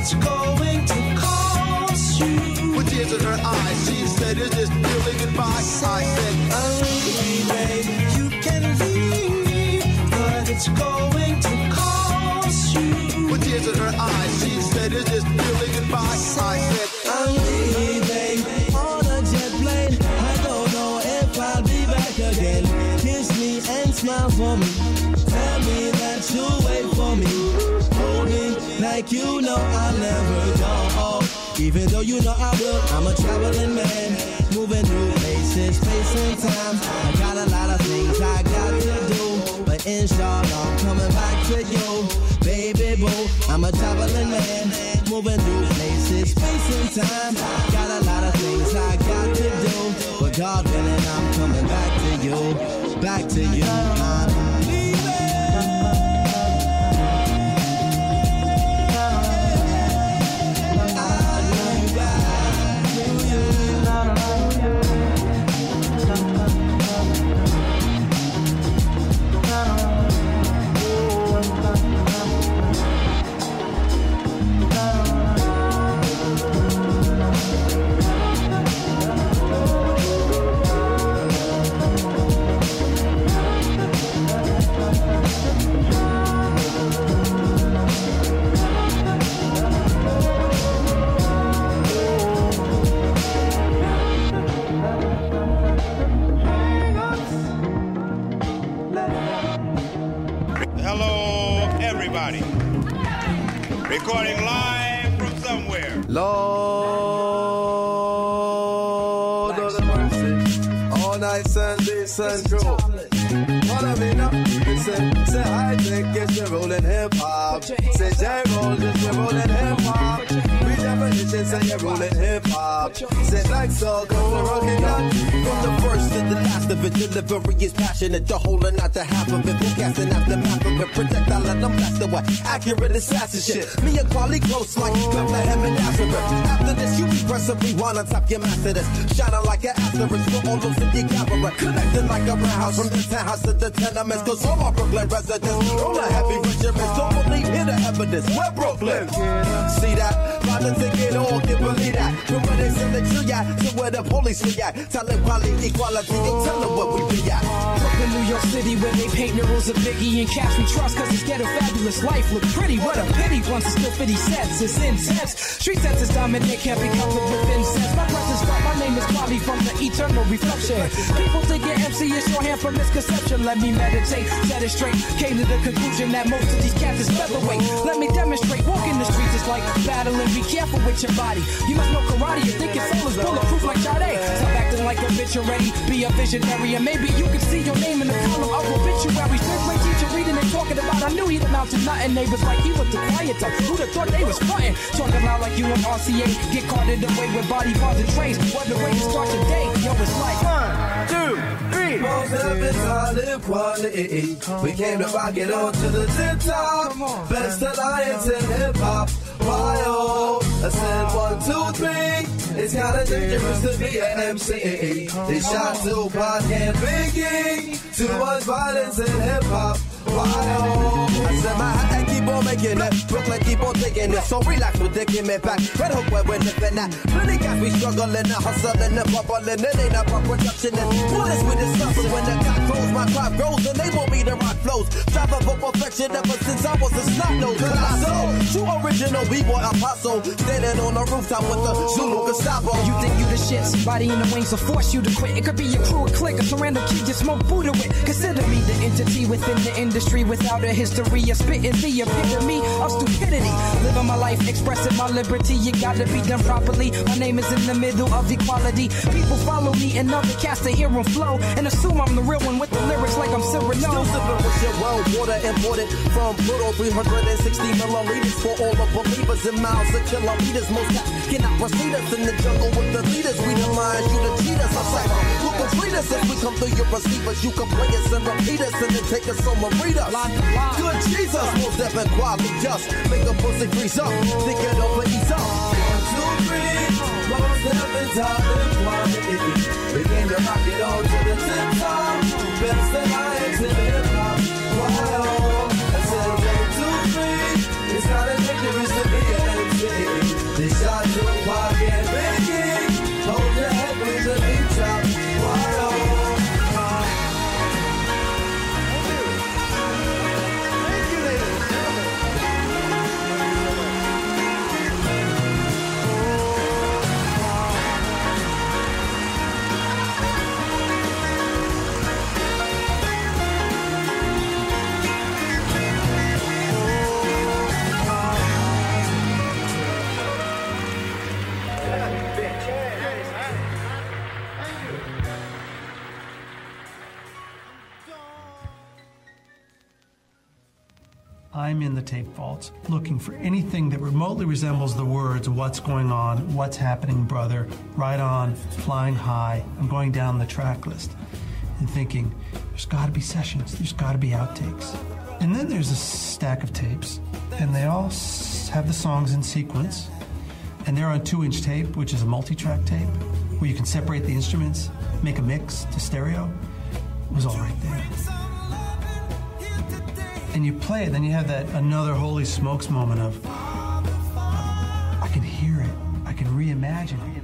it's going to cost you. With tears in her eyes, she said, is this really goodbye? I said, babe, you can leave, but it's going to cost you. With tears in her eyes, she said, is this really goodbye? I said, I'm leaving on a jet plane. I don't know if I'll be back again. Kiss me and smile for me. Tell me that you'll wait for me. Hold me like you know I'll never go. Even though you know I will, I'm a traveling man, moving through places, space and time. I got a lot of things I got to do, but inshallah I'm coming back to you, baby boo. I'm a traveling man, moving through places, space and time. Got a lot of things I got to do, but God willing I'm coming back to you, back to you. I'm leaving. Recording live from somewhere. Lord of the mercy. All night Sunday, Central. What I mean, say I think it's your rolling hip hop. Say J-Roll, it's your rolling hip hop. Redefinition, say you're rolling hip hop. Say like so, go the rockin' up. From the first to the last of it, delivery is passionate. The whole and not the half of it. Forecasting after math of it. Projectile let them blast away. Accurate assassin shit. Me and Quali close like Bethlehem and Nazareth. After this, you be pressing rewind on top your master this. Shining like an asterisk for all those in your camera. Connected like a roundhouse from the townhouse to the tenements. Cause all my Brooklyn residents, all the heavy regiments, don't believe in the evidence. We're Brooklyn. See that? Try to take it all, can believe that. From where they send the tree at to where the police be at. Tell them quality, equality, don't tell them what we be at. Brooklyn, New York City, where they paint murals of Biggie and Cash we trust. Cause it's ghetto fabulous life look pretty. What a pity, once it's still 50 cents. It's intense. Street sense is dominant, can't be covered with incense. My presence felt, my name is Quali from the eternal reflection. People think your MC is shorthand from misconception. Let me meditate, set it straight. Came to the conclusion that most of these cats is featherweight. Let me demonstrate, walking the streets is like battling. Be careful with your body. You must know karate, you think your soul is bulletproof like Sade. Stop acting like a bitch already, be a visionary. And maybe you can see your name in the column of obituaries. Fifth grade teacher reading and talking about, I knew he'd amount to nothing. Neighbors like he was the quiet type. Who'd have thought they was frontin'? Talking loud like you on RCA. Get carted away with body parts and trays. What the way to start your day? Yo, it's like 1, 2, 3. Most of it's all in quality. We came to rock it on to the tip top. Best alliance in hip hop. Why oh? I said 1, 2, 3. It's kinda dangerous to be an MC. They shot Tupac and Biggie. Too much violence in hip hop. Why oh? I said my hat keep on making it. Brooklyn keep on taking it. So relax with the give me back. Red Hook where we're living at. Plenty guys we struggling and hustling and bubbling. It ain't about production and what is we discussing. When the clock goes, my crop grows and they want me to rock flows. Striving for perfection ever since I was a snot nose. True original B-boy apostle. Standing on the rooftop with the Zulu Gestapo. You think you the shit, somebody in the wings will force you to quit. It could be your crew, a clique, or some random kid you smoke Buddha with. Consider me the entity within the industry without a history. A spitting the epitome of stupidity. Living my life, expressing my liberty. You gotta be done properly. My name is in the middle of equality. People follow me and other cats to hear them flow and assume I'm the real one with the lyrics like I'm Cyrano. Still sipping with your well water imported from Pluto 360 milliliters for all the believers in miles of kilometers. Most cats cannot proceed us in the jungle with the leaders. We the lions, you the cheaters. I'm like, who can treat us if we come through your receivers? You can play us and repeat us and then take us on Marita. Good Jesus, most deaf and quality just make a pussy freeze up. Think it over, ease up. 1, 2, 3, most deaf and top and quality. We came to rock it on to the tip top. Best that I am to hip hop. Why oh? I said 1, 2, 3. It's kinda dangerous to be an MC. I'm in the tape vaults looking for anything that remotely resembles the words, what's going on, what's happening, brother, right on, flying high. I'm going down the track list and thinking, there's got to be sessions, there's got to be outtakes. And then there's a stack of tapes, and they all have the songs in sequence, and they're on 2-inch tape, which is a multi-track tape, where you can separate the instruments, make a mix to stereo. It was all right there. And you play it, then you have that another holy smokes moment of, I can hear it, I can reimagine it.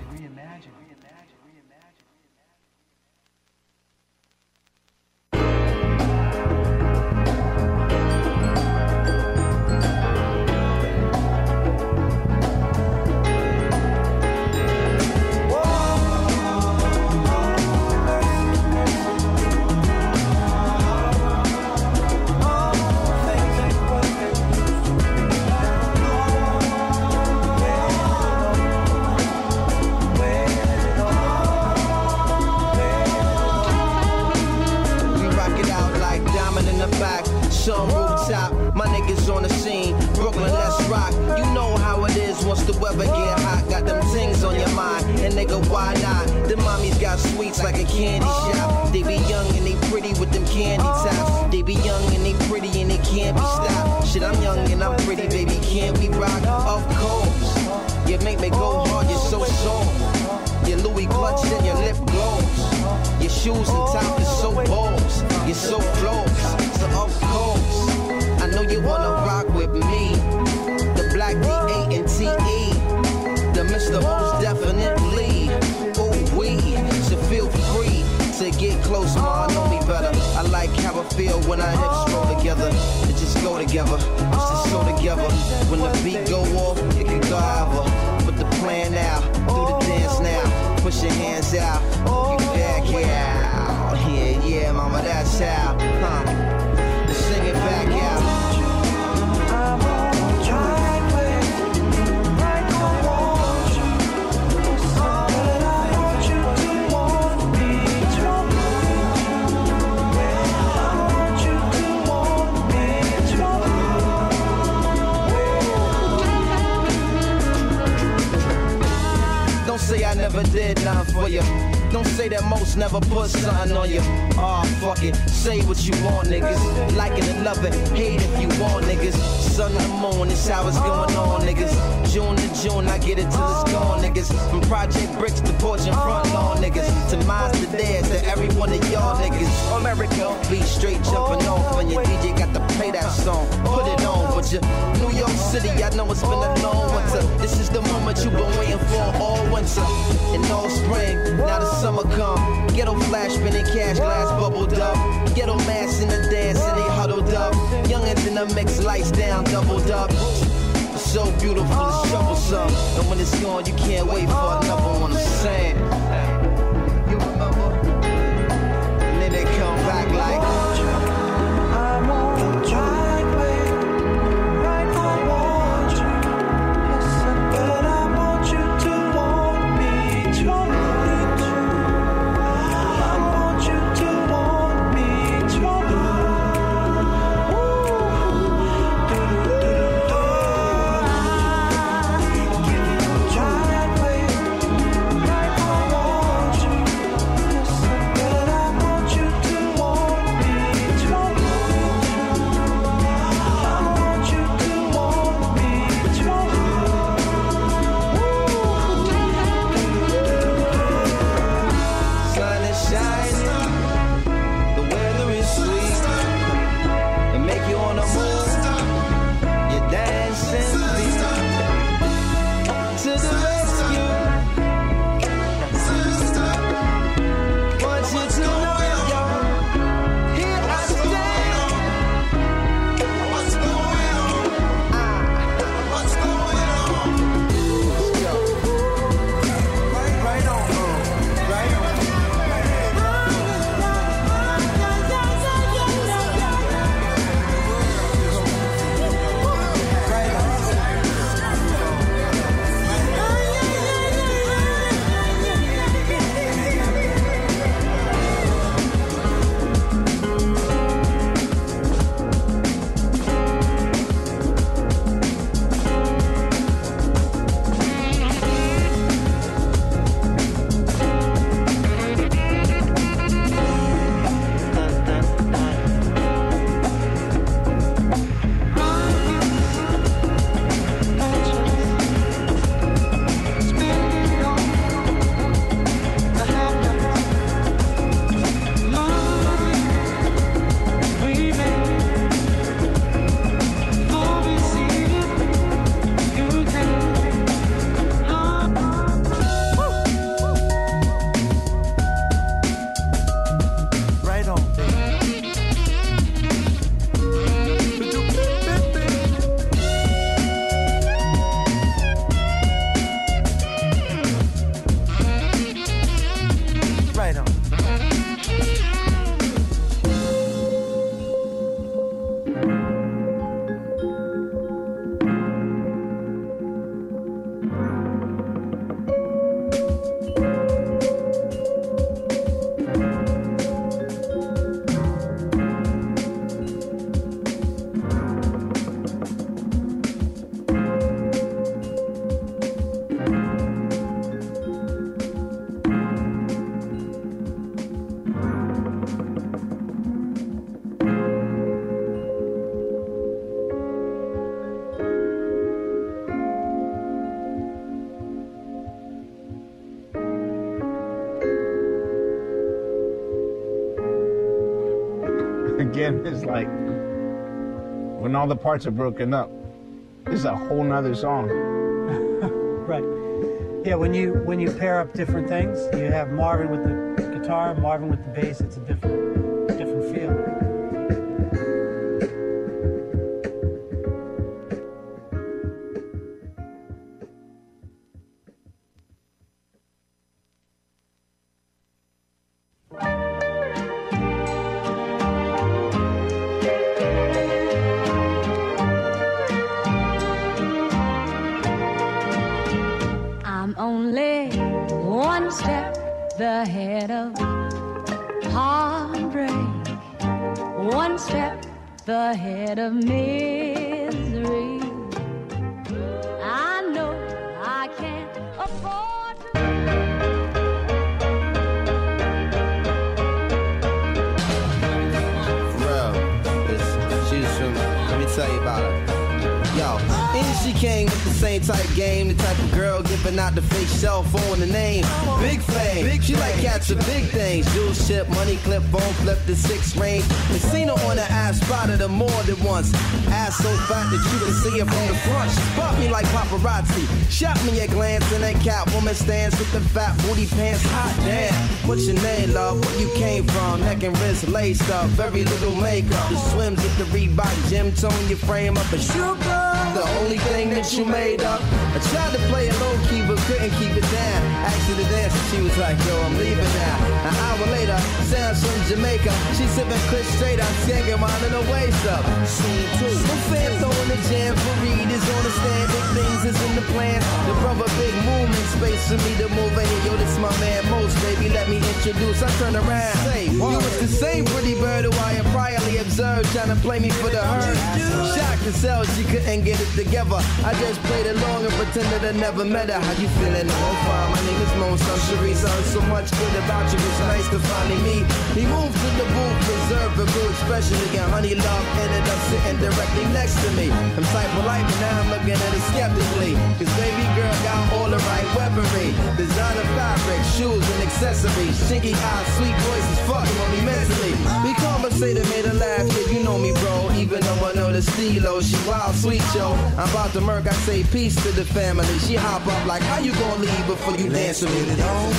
Never put something on you. Fuck it. Say what you want, niggas. Like it and love it. Hate if you want, niggas. Sun to the moon, this how it's going on, niggas. June to June, I get it till it's gone, niggas. From Project Bricks to porch and front lawn, niggas. To mines to theirs, to every one of y'all niggas. America, be straight jumping off, and your DJ got to play that song. Put it on, but you New York City, I know it's been a long winter. This is the moment you've been waiting for all winter. And all spring, now the summer come. Ghetto flash, spinning cash, glass bubbled up. Ghetto mass in the dance, and they huddled up. Youngins in the mix, lights down, doubled up. It's so beautiful, it's troublesome. And when it's gone, you can't wait for another one. I'm saying, you remember? And then they come back like, I want you. again is like when all the parts are broken up. This is a whole nother song. Right. Yeah, when you pair up different things, you have Marvin with the guitar, Marvin with the bass, it's a different feel. Only one step ahead of heartbreak, one step ahead of misery. I know I can't afford to. Bro, she's from, let me tell you about her. Yo, and she came with the same type game, the type of girl giving out the fake cell phone, the name Big Flame. She like cats with big things, jewel ship, money clip, phone flip, the 6 range. And seen her on the ass, spotted her more than once. Ass so fat that you can see her from the front. She spot me like paparazzi, shot me a glance, and that Catwoman stands with the fat booty pants. Hot damn, what's your name, love? Where you came from? Neck and wrist laced up, very little makeup. The swims with the Reebok gym tone, your frame up a sugar. The only thing that you made up. I tried to play it low key, but couldn't keep it down. Asked her to dance, and she was like, yo, I'm leaving now. An hour later, sounds from Jamaica. She sipping Chris straight out, skanking mine in her waist up. Scene 2. No fan throwing the jam for Reed is on the stand. Big things is in the plan. The brother big movement, space for me to move in here. Yo, this my man Most, baby, let me introduce. I turn around, say, you was the same pretty bird who I had priorly observed, trying to play me for the herd. Shocked to sell, she couldn't get it together. I just played along and pretended I never met her. How you feeling? I'm fine. My name is Mo. I'm Sharice. I heard so much good about you. It's nice to finally meet. He moved to the booth, preserved a good expression again. Honey love ended up sitting directly next to me. I'm type polite, but now I'm looking at it skeptically. Cause baby girl got all the right weaponry. Designer fabric, shoes and accessories. Shinky eyes, sweet voices, fucking on me mentally. We conversated, made her laugh. Yeah, you know me, bro. Even though I know the stilo, she wild, sweet, yo. I'm about to murk, I say peace to the family. She hop up like, how you gonna leave before you dance with me? I've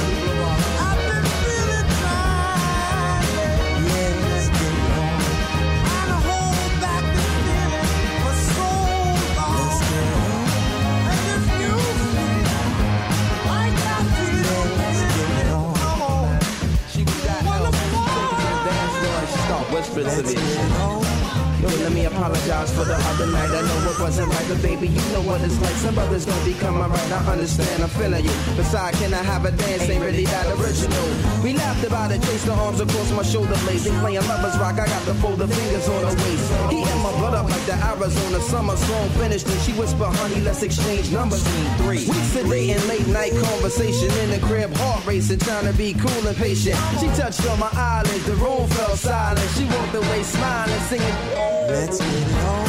been feeling tired, yeah, let's get it on. Trying to hold back the feeling for so long. Let's get it on. And if you feel like I feel, let's get it on. Come on. She got help, she take it to the dance floor and she start whispering to me. Yo, let me apologize for the other night. I know it wasn't right, but baby, you know what it's like. Some brothers don't be coming right. I understand, I'm feeling you. Besides, can I have a dance? Ain't really that original. We laughed about it, chased the arms across my shoulder blades. They playing lovers rock, I got to fold the fingers on her waist. He and my blood up like the Arizona summer song finished. And she whispered, honey, let's exchange numbers. Scene 3. We sedating late night conversation in the crib, heart racing, trying to be cool and patient. She touched on my eyelids, the room fell silent. She walked away smiling, singing, let's get it on.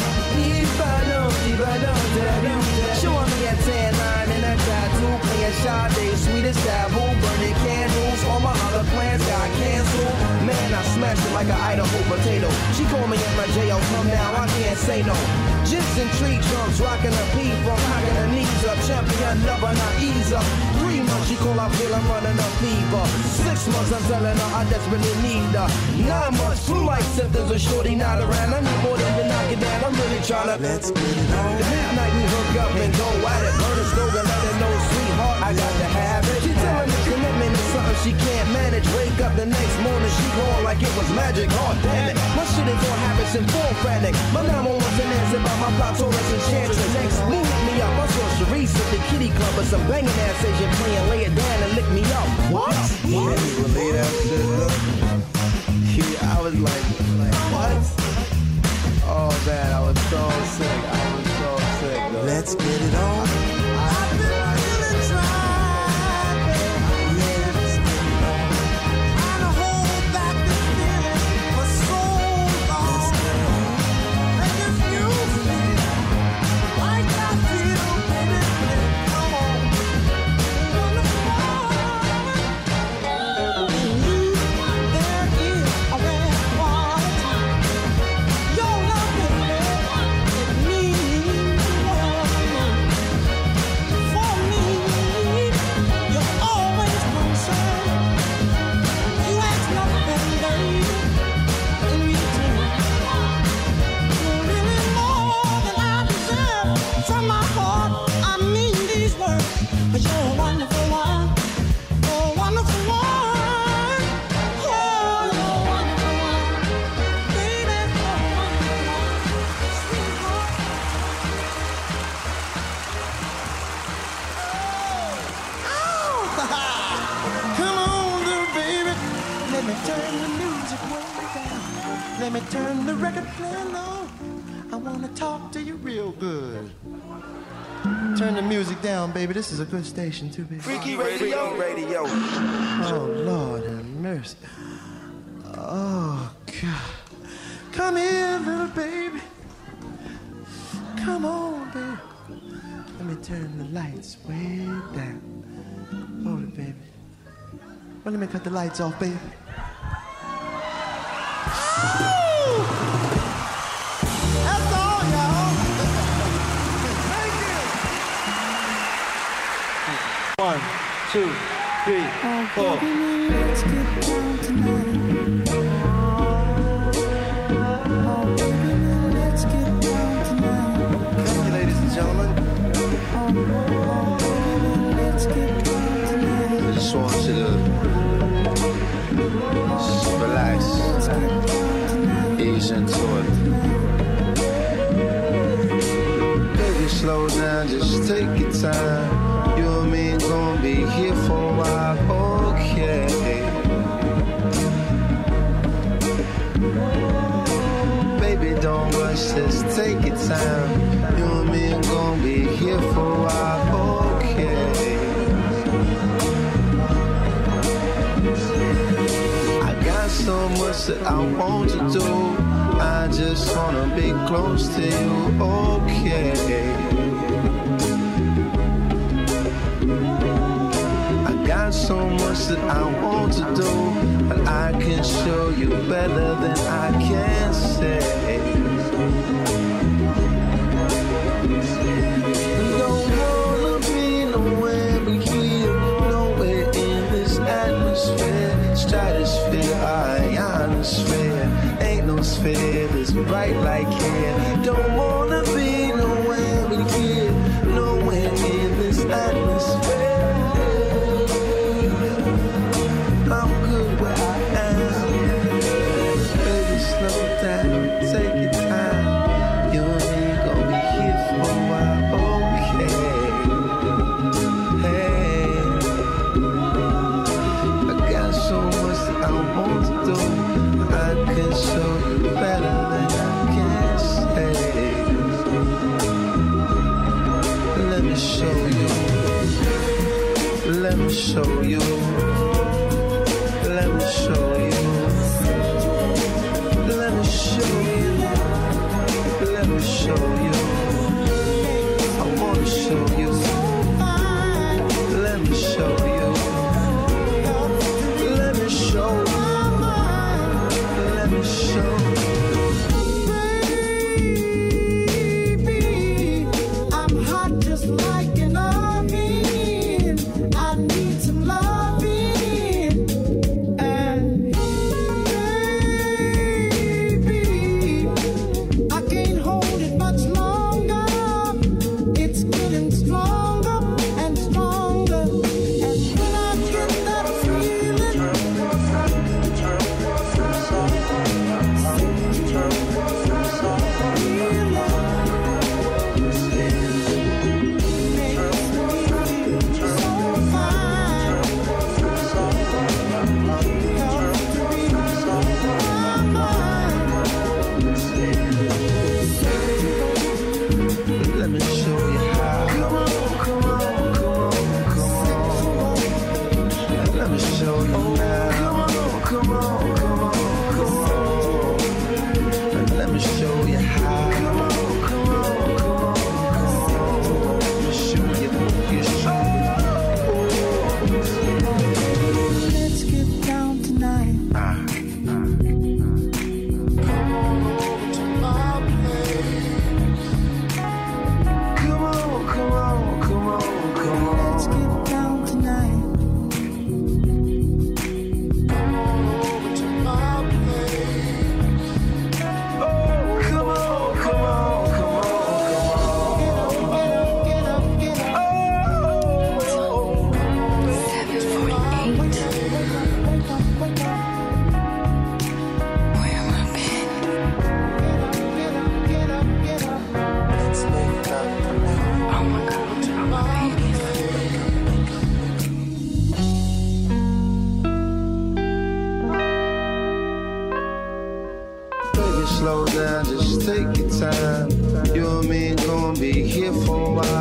Showing me a tan line and a tattoo, playing Sade, sweetest taboo, burning candles. All my other plans got canceled. Man, I smashed it like an Idaho potato. She called me at my jail, come now, I can't say no. Jigs and tree drums, rocking her P-funk, knocking her knees up. Champion lover, not ease up. 3 months she call, I feel I'm running a fever. 6 months I'm telling her I desperately need her. 9 months, flu-like symptoms of shorty not around. I need more than to knock it down, I'm really trying to. Let's get it on. The midnight we hook up and go at it. Burn a stove and let her know, sweetheart, I got to have it. She telling me commitment is something she can't manage. Wake up the next morning, she called like it was magic. Oh, damn it. My shit is on habits and full frantic. My 911 an answer about my plot Taurus enchantress. Next week, hit me up. I saw Sharice at the kitty club with some banging ass Asian playing Lay It Down and Lick Me Up. What? Yeah, you lay that shit up. Yeah, I was like, what? Oh man, I was so sick. Though. Let's get it on. I've been feeling tired, baby. Let's get it on. Trying to hold back the feeling for so long. Let's get it on. And if you feel like I feel, baby, come on. There is a red water. Let me turn the record player low. I want to talk to you real good. Turn the music down, baby. This is a good station, too, baby. Freaky Radio. Oh, Lord have mercy. Oh, God. Come here, little baby. Come on, baby. Let me turn the lights way down. Hold it, baby. Well, let me cut the lights off, baby. Oh! That's all, y'all. Thank you. 1, 2, 3, 4. Let's get down tonight. Let's get down tonight. Thank you, ladies and gentlemen. Let's get down tonight. I just want you to just relax, ease into it. Baby, slow down, just take your time. You and me gonna be here for a while, okay? Baby, don't rush, just take your time. You and me gonna be here for a while, okay? I got so much that I want to do. I just wanna be close to you, okay? I got so much that I want to do, but I can show you better than I can say. Don't wanna be nowhere but here, nowhere in this atmosphere, stratosphere, ionosphere. Ain't no sphere that's bright like here. Don't wanna be nowhere but here, nowhere in this atmosphere. I'm good where I am. Baby, slow down, take your time. You and me gon' be here for a while, okay? Hey, I got so much that I want to do. I can show you better than I can say. Let me show you. Let me show you. Let me show you. Let me show you. Let me show you. I wanna show you. Let me show you. Let me show you. Let me show you. Baby, I'm hot just like an oven. I need some loving. And baby, I can't hold it much longer. It's getting stronger and stronger. And when I get that feeling, Let me show you how.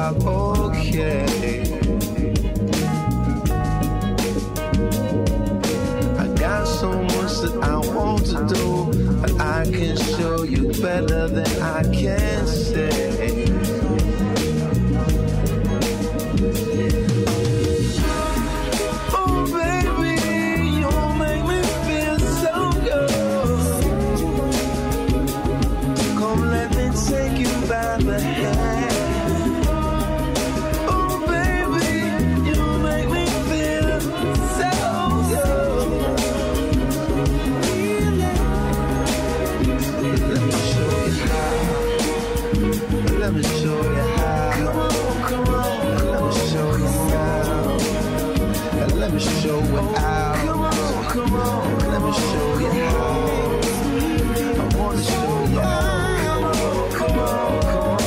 out okay. I got so much that I want to do, but I can show you better than I can say. Show it out. Come on, let me show you how. I wanna show you how. Come on,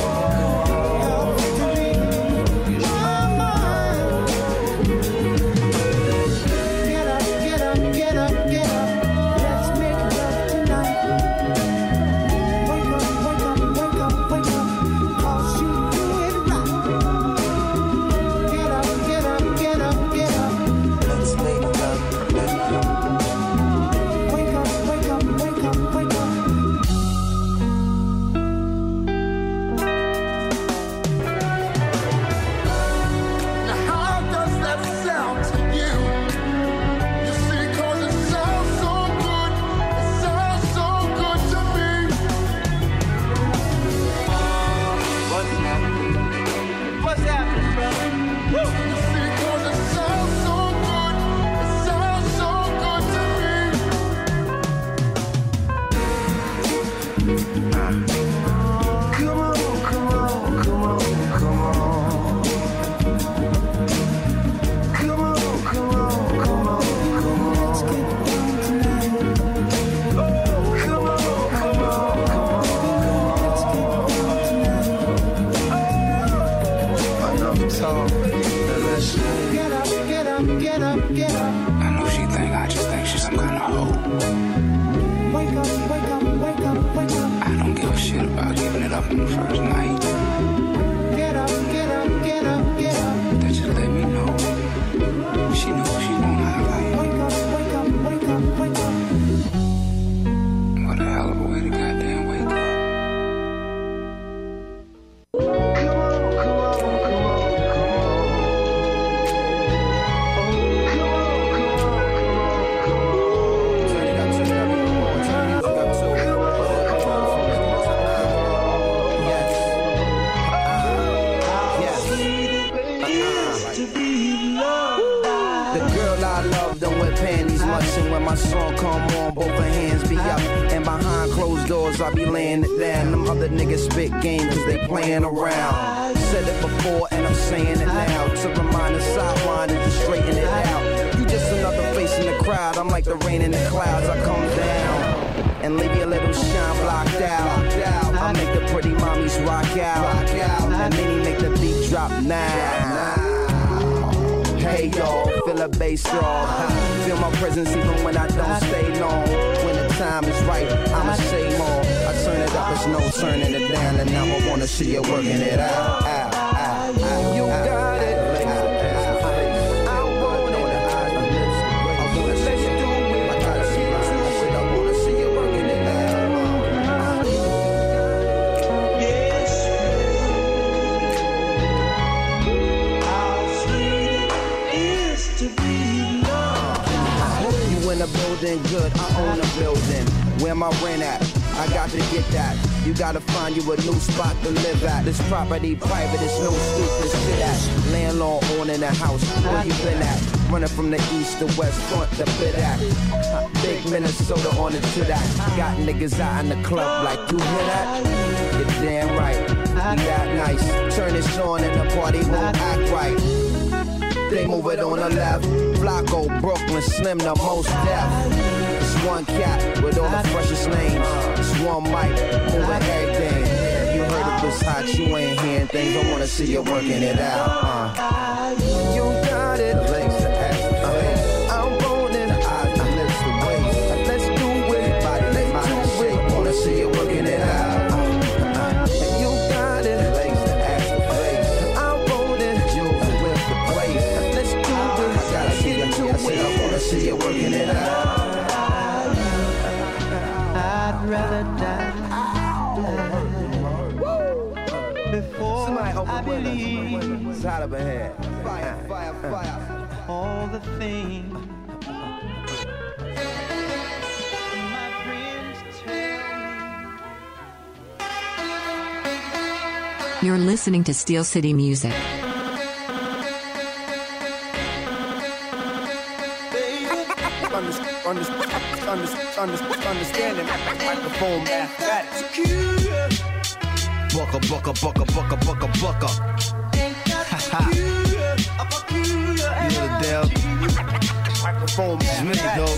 Get up, get up, get up, get up. Let's make love tonight. Wake up, wake up, wake up, wake up. 'Cause you do it right. Get up, get up, get up, get up. I be laying it down. Them other niggas spit game cause they playing around. Said it before and I'm saying it now. To remind the sideline and to straighten it out. You just another face in the crowd. I'm like the rain in the clouds. I come down and leave your little shine blocked out. I make the pretty mommies rock out. And then he make the beat drop now. Hey y'all, feel a bass draw. Feel my presence even when I don't stay long. When the time is right, I'ma say more. I turn it up, it's no turning it down. And now I wanna see you working it out. You got it. Building good, I own a building. Where my rent at? I got to get that. You gotta find you a new spot to live at. This property private, it's no street to sit at. Landlord owning the house, where you been at? Running from the east to west front to bid at. Big Minnesota on it to that. Got niggas out in the club like, you hear that? You're damn right, we that nice. Turn this on and the party won't act right. They move it on the left. Flacco, Brooklyn, Slim, the most deaf. It's one cat with all the freshest names. It's one mic, moving everything. You heard it was hot, you ain't hearing things. I wanna see you working it out. You got it. Legs to ass to face. I'm born in the eyes, my lips to waist. Let's do it, body, let's do it. Wanna see you working it out. You got it. Legs to ass to face. I'm I believe. It's hot up ahead. Fire, fire, fire. All the things my friends tell me. You're listening to Steel City Music. Understanding microphone mathematics. Bucka. You know the deal. Microphone mathematics.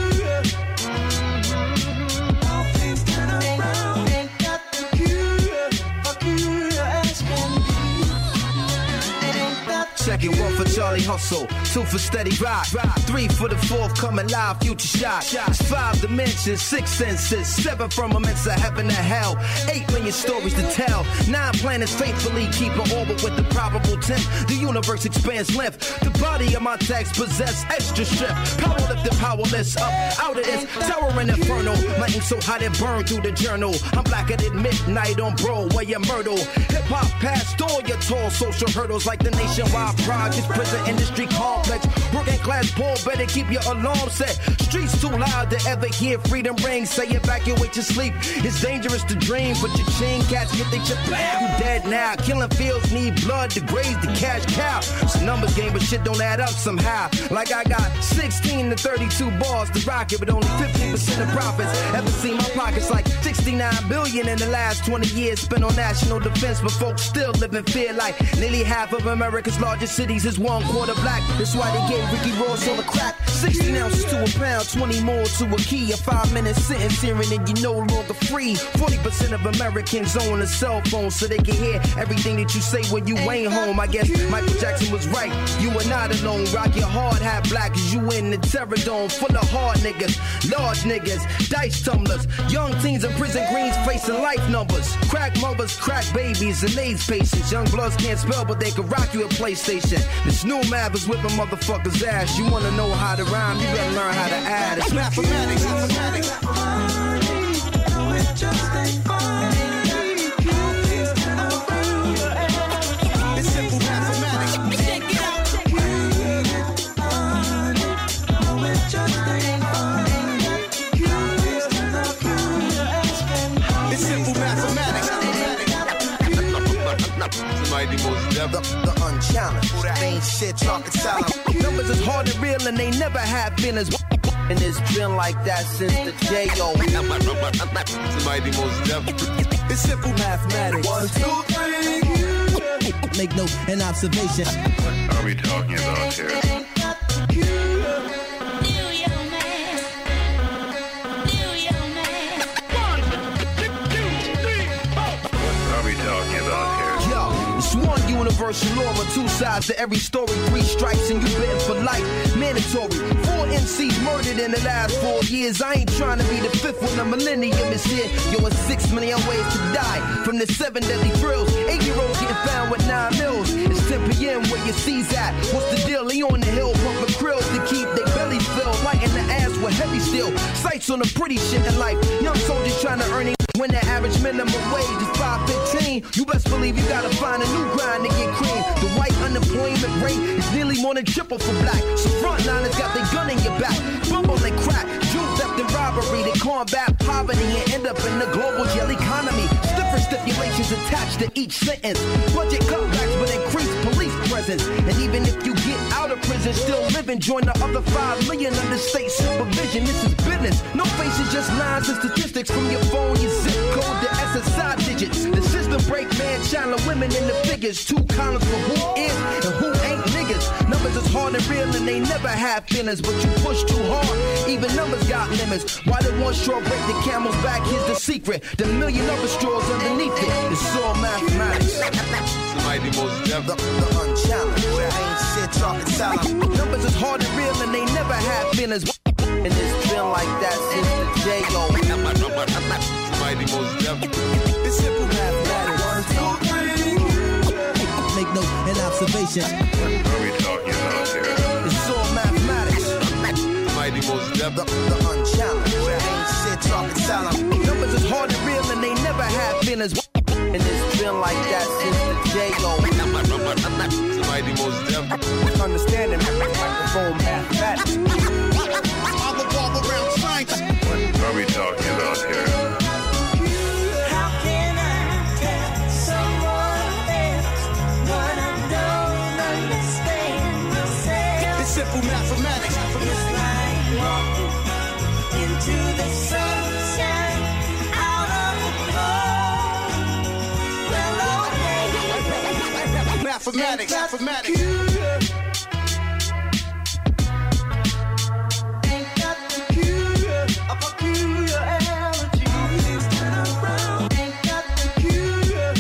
Second one for Charlie Hustle, 2 for Steady Rock, 3 for the forthcoming live future shot. 5 dimensions, 6 senses, 7 firmaments of heaven to hell, 8 million stories to tell, 9 planets faithfully keep an orbit with the probable 10. The universe expands length. The body of my text possess extra strength. Power lifted, powerless, up out of this towering inferno. My ink so hot it burned through the journal. I'm blacker than midnight on Broadway and Myrtle. Hip hop past all your tall social hurdles like the nationwide projects, prison industry complex. Working class poor, better keep your alarm set. Streets too loud to ever hear freedom ring. Say evacuate your sleep. It's dangerous to dream, but your chain cats get their chip. You dead now. Killing fields need blood to graze the cash cow. It's a numbers game, but shit don't add up somehow. Like I got 16 to 32 bars to rock it, but only 15% of profits. Ever seen my pockets like 69 billion in the last 20 years spent on national defense, but folks still live in fear like nearly half of America's largest cities is 1/4 black. That's why they gave Ricky Ross on the crack. 16 ounces to a pound, 20 more to a key. A 5-minute sentence hearing and you no longer free. 40% of Americans own a cell phone so they can hear everything that you say when you ain't home. I guess Michael Jackson was right. You are not alone. Rock your hard hat black as you in the terror dome. Full of hard niggas, large niggas, dice tumblers. Young teens in prison greens facing life numbers. Crack mothers, crack babies, and AIDS patients. Young bloods can't spell but they can rock you a PlayStation. This new math is whipping motherfuckers' ass. You wanna know how to rhyme, you better learn how to add. It's mathematics. No, it just ain't funny. It's simple mathematics. Check it out. No, it just ain't funny. It's simple mathematics. Mighty most the unchallenged. Ain't shit talking silent. Numbers is hard and real and they never have feelings. And it's been like that since the J.O. Mighty most It's simple mathematics. 1, 2, 3. Make note and observation. What are we talking about here? One universal law of 2 sides to every story. 3 strikes and you bitten for life. Mandatory. 4 MCs murdered in the last 4 years. I ain't trying to be the 5th when the millennium is here. Yo, it's 6 million ways to die from the 7 deadly thrills. 8-year-olds getting found with 9 mils. It's 10 p.m. where your C's at. What's the deal? He on the hill pumping krills to keep their bellies filled. Lighting the ass with heavy steel. Sights on the pretty shit in life. Young soldiers trying to earn it. When the average minimum wage is $5.15, you best believe you gotta find a new grind to get cream. The white unemployment rate is nearly more than triple for black. So frontliners got their gun in your back. Bumble and crack, Jew theft and robbery. They combat poverty and end up in the global jail economy. Different stipulations attached to each sentence. Budget cutbacks but increased police presence. And even if you get out of prison, still living, join the other 5 million under state supervision. This is business. No faces, just lines and statistics from your phone, your zip code, the SSI digits. The system break man, child and women in the figures. 2 columns for who is and who ain't niggas. Numbers is hard and real and they never have feelings, but you push too hard. Even numbers got limits. Why did one straw break the camel's back? Here's the secret. The million other straws underneath it. It's all mathematics. Mighty most the unchallenged. Ain't shit talking silent. Numbers is hard and real and they never have feelings. And it's been like that since the J.O. Mighty most It's simple mathematics. 1, 2, 3. Make note and observation. What are we talking about here? It's all mathematics. Mighty most the unchallenged. Ain't shit talking silent. Numbers is hard and real and they never have feelings. And it's been like that since the J.O. Mighty most definitely. Understanding microphone mathematics. All the walk around science. What are we talking about here? How can I tell someone else what I don't understand myself? It's simple mathematics. It's like walking into the sunshine, out of the cold. Well, okay. Mathematics. Ain't got peculiar, a peculiarity. Things turn around. Ain't got peculiar.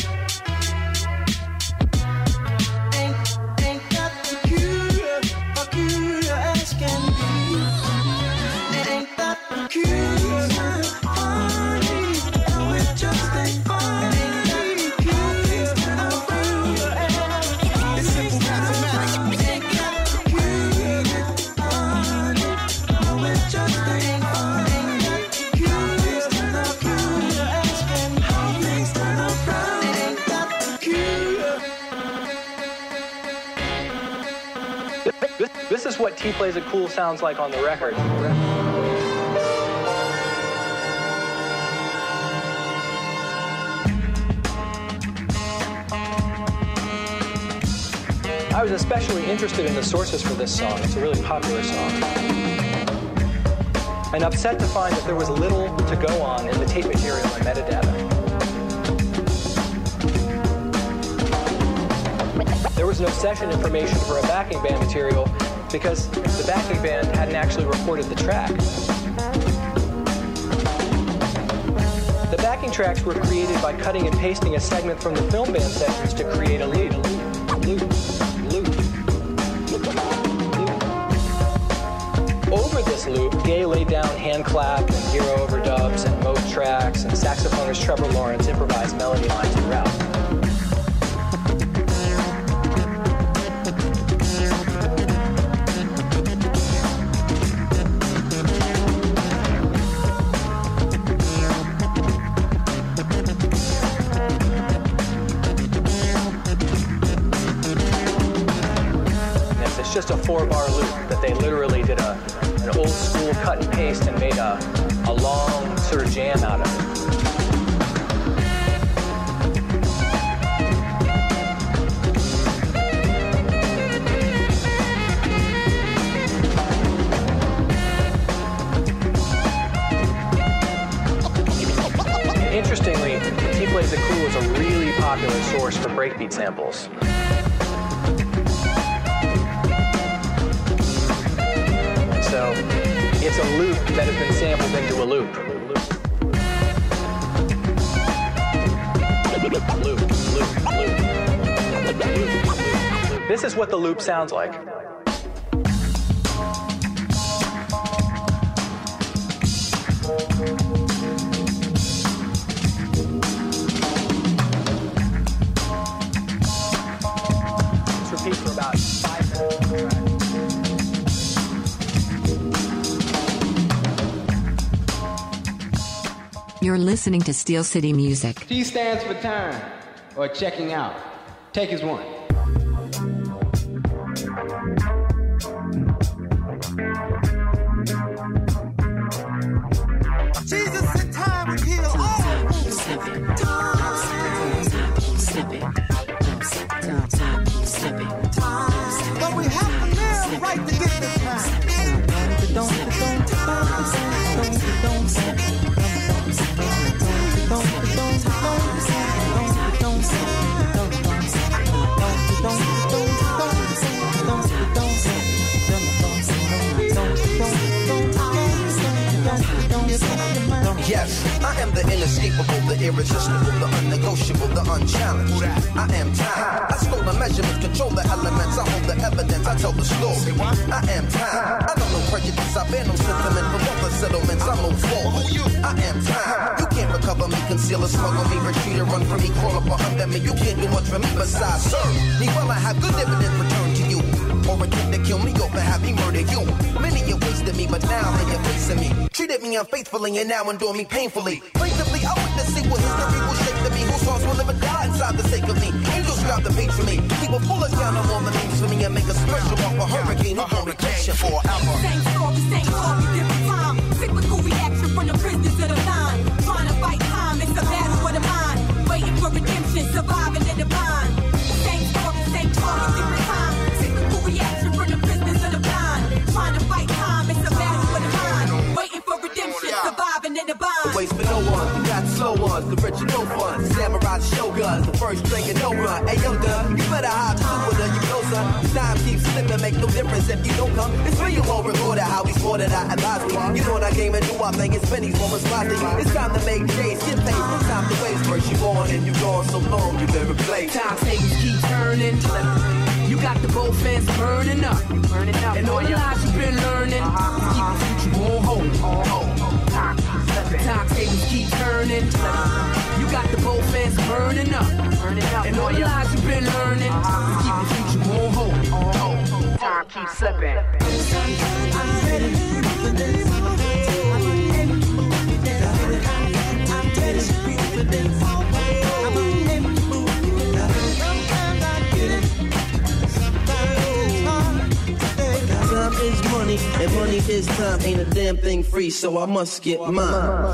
Ain't got peculiar as can be. Ain't that peculiar? Funny, no, it just ain't funny. Ain't that peculiar? It's simple mathematics. Ain't that peculiar? Funny, no, it just ain't funny. Ain't that peculiar? As can be. Things turn around. Ain't that peculiar? This is what T Plays It Cool sounds like on the record. I was especially interested in the sources for this song. It's a really popular song. And upset to find that there was little to go on in the tape material and metadata. There was no session information for a backing band material because the backing band hadn't actually recorded the track. The backing tracks were created by cutting and pasting a segment from the film band sessions to create a loop. Over this loop, Gaye laid down hand clap and hero overdubs and mode tracks, and saxophonist Trevor Lawrence improvised melody lines throughout. It's just a 4-bar loop that they literally did an old school cut and paste and made a long sort of jam out of it. Interestingly, T Plays It Cool is a really popular source for breakbeat samples. So it's a loop that has been sampled into a loop. Loop. This is what the loop sounds like. Let's repeat for about 5 minutes. You're listening to Steel City Music. T stands for time or checking out. Take as one. Jesus said time would heal all. Time. But we have to live right to get the time. Yes, I am the inescapable, the irresistible, the unnegotiable, the unchallenged. I am time. I stole the measurements, control the elements. I hold the evidence, I tell the story. I am time. I don't know prejudice, I bear no sentiment. From all the settlements, I move forward. I am time. You can't recover me, conceal or smuggle me, retreat or run from me, crawl up under me. You can't do much for me besides serve me. Well, I have good dividends returned to you. Or attempt to kill me, or have me murder you. Many have wasted me, but now they are facing me. Treated me unfaithfully and now endure me painfully. Plaintively, I witness see what history will shape to me. Whose hearts will live or die inside the sake of me. Angels grab the beat for me. People pull it down on all the names for me and make a special off a hurricane who gon' catch you forever. Same story, different time. Cyclical reaction from the prisoners of the line. Trying to fight time, it's a battle for the mind. Waiting for redemption, surviving in the bind. Same story, different time. Cyclical reaction from the prisoners of the line. Trying to fight time, it's a battle for the mind. Waiting for redemption, surviving in the bind. Waste for no one, you got the slow ones, the rich and no fun. Samurai shoguns, the first drink and no run. Hey yo, done, you better hop to it, you know, son. Time keeps slipping, make no difference if you don't come. It's me you won't record it, how we scored it, I advise me. You know I came and do our thing, it's pennies, what was my thing. It's time to make J's, get paid, it's time to waste. First you on and you gone so long, you been replaced. Time tables keep turning. You got the both fans burning up. And all the lies you've been learning, keep the future on hold. Time tables keep turning. You got the both fans burning up. And all the lies you've been learning, keep the future on hold. Time keeps slipping. I'm ready for this. Time is money, and money is time. Ain't a damn thing free, so I must get mine.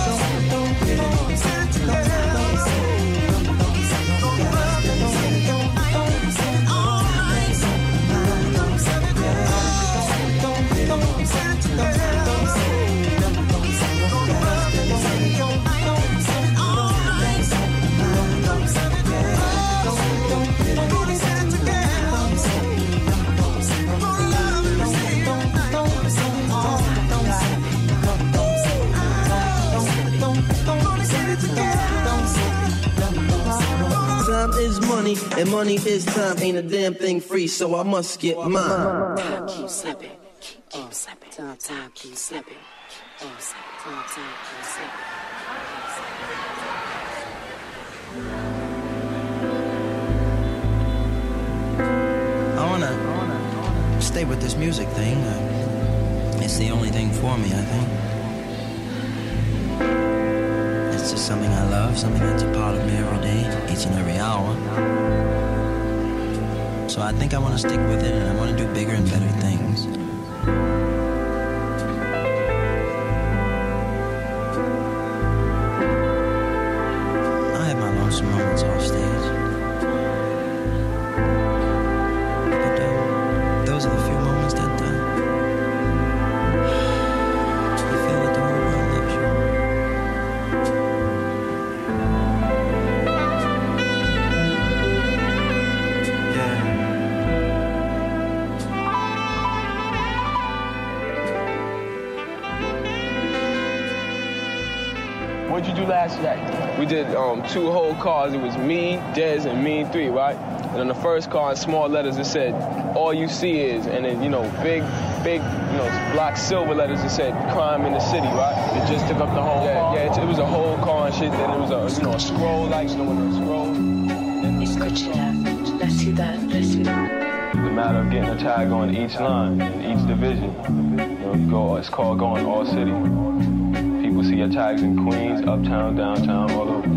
Time is money, and money is time. Ain't a damn thing free, so I must get mine. Time keeps slipping, keep slipping. Time keeps slipping, keep slipping. Time keeps slipping. I wanna stay with this music thing. It's the only thing for me, I think. It's just something I love, something that's a part of me every day, each and every hour. So I think I want to stick with it, and I want to do bigger and better things. I have my lonesome moments off stage. But those are the few moments that you feel that the whole world loves you. What'd you do last night? We did 2 whole cars. It was me, Dez, and me 3, right? And on the first car, in small letters, it said, "All you see is," and then, big, black silver letters, it said, "Crime in the city," right? It just took up the whole car. Yeah, it was a whole car and shit. Then it was a scroll, like, a scroll. Let's do that. The matter of getting a tag on each line, in each division. It's called going all city. People see your tags in Queens, uptown, downtown, all over.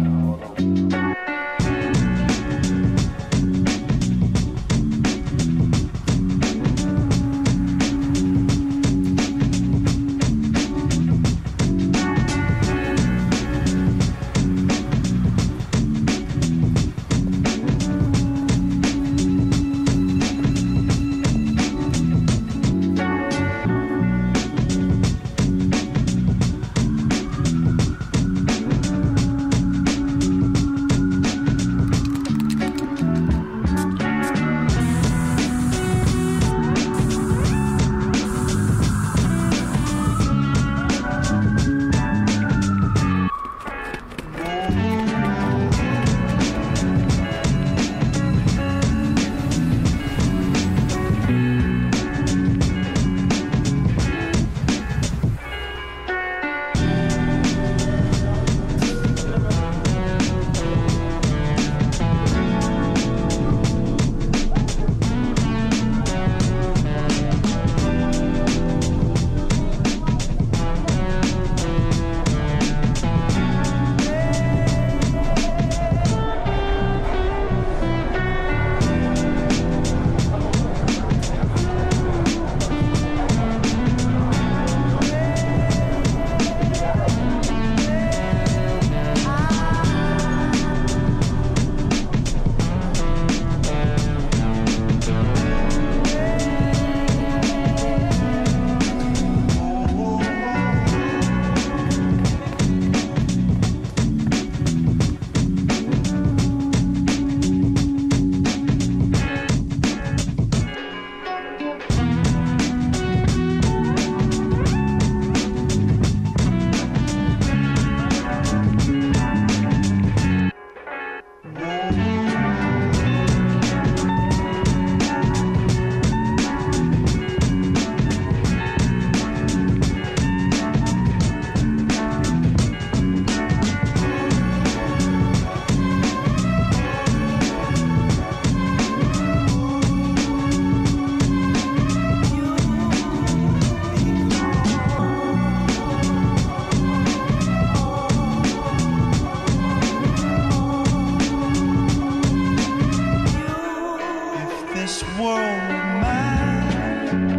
were mine,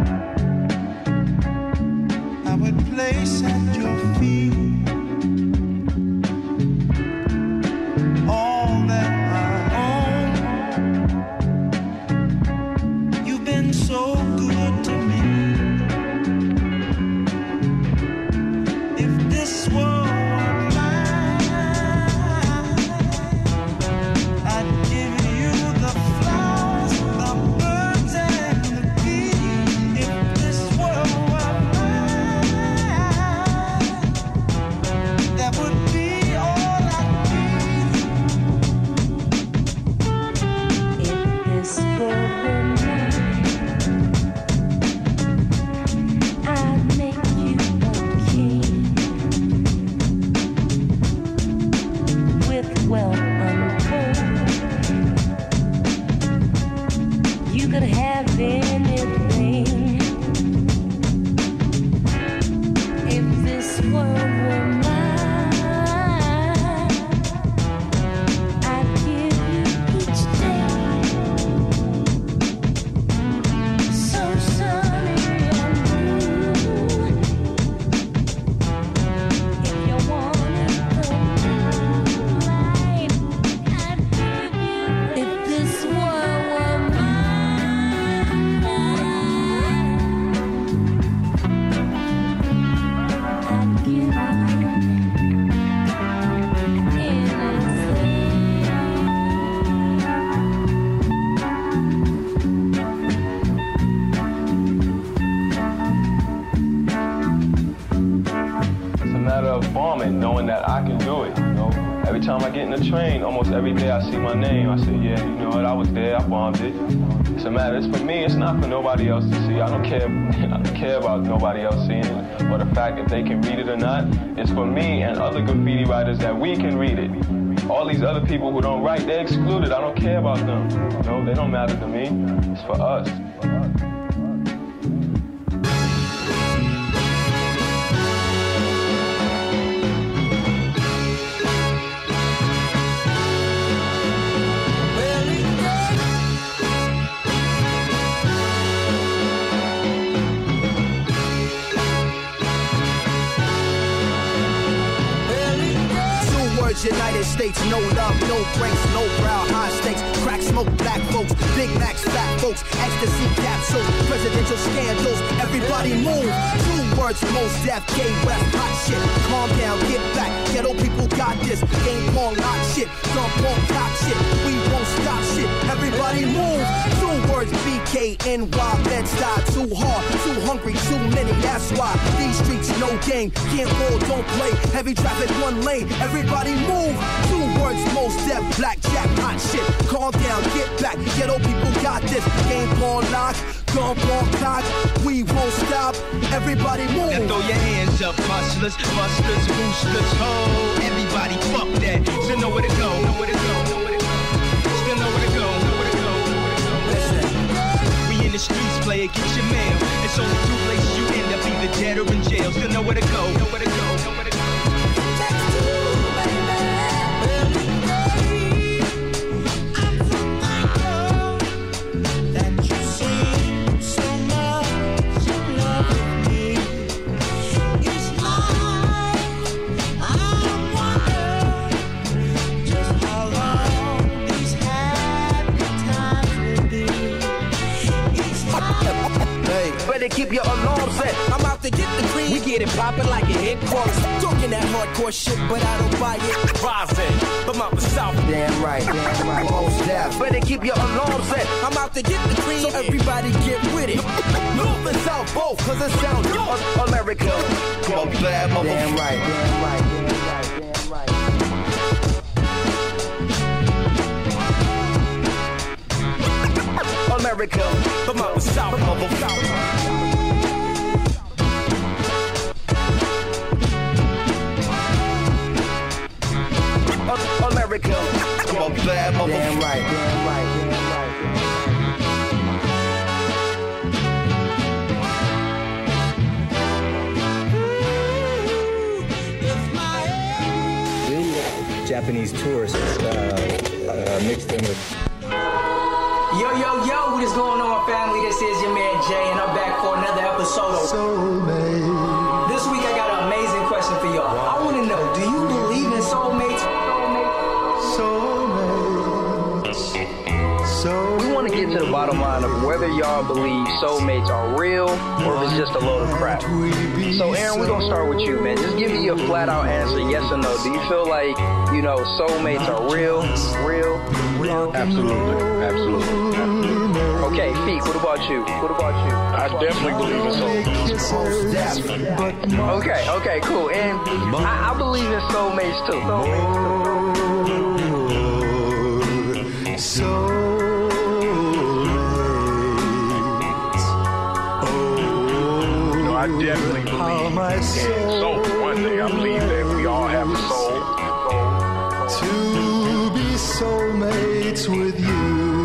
I would place at your feet all that I own. You've been so good to me. If this world were mine, I'd give you the flowers, the birds and the bees. If this world were mine, that would be all I need. If this world were mine, I'd make you a king with wealth untold. You could have anything. If this world were mine, I'd give you each day so sunny and blue. If you wanted the moonlight, I'd give you. If this world were mine, I'd give you It's a matter of bombing, knowing that I can do it. You know, every time I get in the train, almost every day I see my name. I say, yeah, you know what? I was there. I bombed it. It's a matter. It's for me. It's not for nobody else to see. I don't care. I don't care about nobody else seeing it, or the fact if they can read it or not. It's for me and other graffiti writers that we can read it. All these other people who don't write, they're excluded. I don't care about them. You know, they don't matter to me. It's for us. United States, no love, no breaks, no brow, high stakes, crack smoke, black folks, Big Macs, fat folks, ecstasy capsules, presidential scandals, everybody move. 2 words, most deaf, gay west, hot shit. Calm down, get back, ghetto people got this. Game pong, hot shit, dump on top shit. We won't stop shit, everybody move. 2 words, BKNY, Bed-Stuy, too hard, too hungry, too many, that's why. These streets, no game, can't roll, don't play. Heavy traffic, 1 lane, everybody move. 2 words, most deaf, blackjack, hot shit. Calm down, get back, ghetto people got this. Game ball lock, gun ball cock. We won't stop, everybody move. Now throw your hands up, hustlers, busters, boosters, ho. Everybody fuck that, still know where to go, know where to go, know where to go. Still know where to go, know where to go, know where to go. Listen, we in the streets, player, get your mail. It's only 2 places you end up, either dead or in jail. Still know where to go, know where to go, know where to go. Keep your alarm set. I'm out to get the green. We get it poppin' like a hit chorus. Talking that hardcore shit, but I don't buy it. Rising, but my south. Damn right, most deaf. Better keep your alarm set. I'm out to get the green, so everybody get with it. North and south both, cause it sounds America. Come bad, motherfucker. Damn right, damn right, damn right, damn right. America, but my south, motherfucker. America, come bad, motherfucker. Damn right, damn right, damn right. Japanese tourists mixed in with. Yo, Yo, what is going on, family? This is your man Jay, and I'm back for another episode of Soulmate. This week I got an amazing question for y'all. I want to know, do you believe in soulmates? We want to get to the bottom line of whether y'all believe soulmates are real or if it's just a load of crap. So Aaron, we're going to start with you, man. Just give me a flat out answer, yes or no. Do you feel like, soulmates are real? Absolutely. Okay, Feek, what about you? I definitely believe in soulmates. Okay, cool. And I believe in soulmates too. I definitely believe in soul. One day I believe that we all have a soul. To be soulmates with you.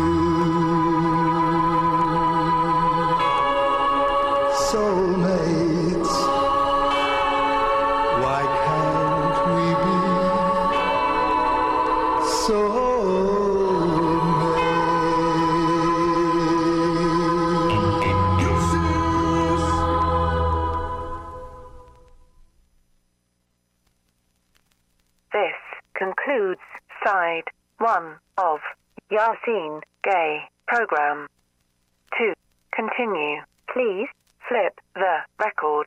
Soulmates. Why can't we be This concludes side 1 of Yasin Gay program. To continue, please flip the record.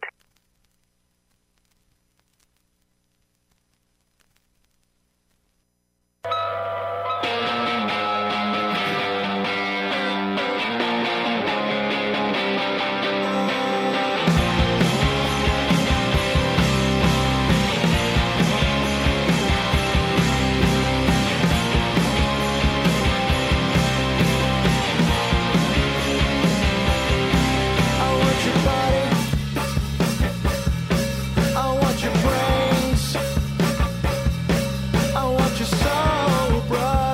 your soul, brother.